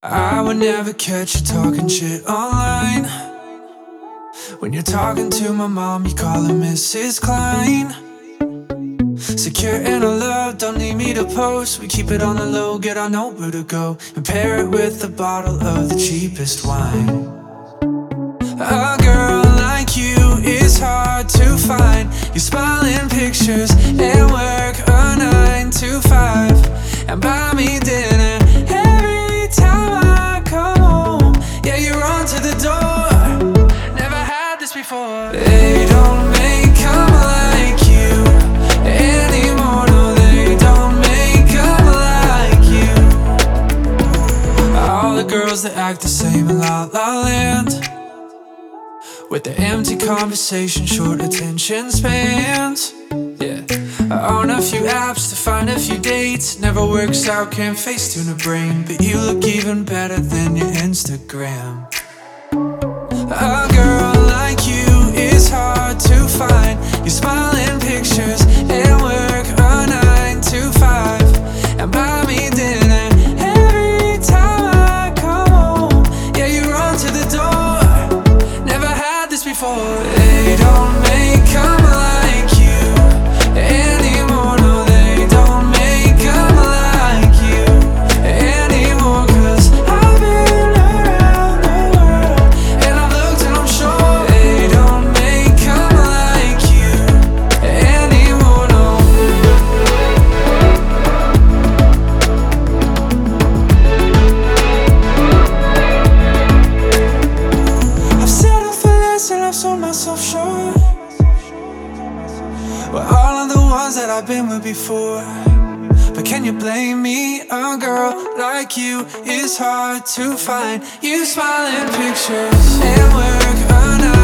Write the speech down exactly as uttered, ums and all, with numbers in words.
I would never catch you talking shit online. When you're talking to my mom, you call her Missus Klein. Secure in our love, don't need me to post. We keep it on the low, get our nowhere to go, and pair it with a bottle of the cheapest wine. A girl like you is hard to find. You smile in pictures and work a nine to five, and buy me dinner every time I come home. Yeah, you run to the door. Never had this before. They don't make 'em like you anymore. No, they don't make 'em like you. All the girls that act the same in La La Land, with their empty conversation, short attention spans. Yeah, on a few apps to find a few dates. Never works out, can't face tune a brain. But you look even better than your Instagram. A girl like you is hard to find. You smile in pictures and work a nine to five, and buy me dinner every time I come home. Yeah, you run to the door. Never had this before. They don't make 'em like you anymore. No, they don't make 'em like you anymore. 'Cause I've been around the world, and I've looked and I'm sure they don't make 'em like you anymore. No. I've settled for less and I've sold myself short. Well, all of the ones that I've been with before. But can you blame me? A girl like you is hard to find. You smile in pictures and work a night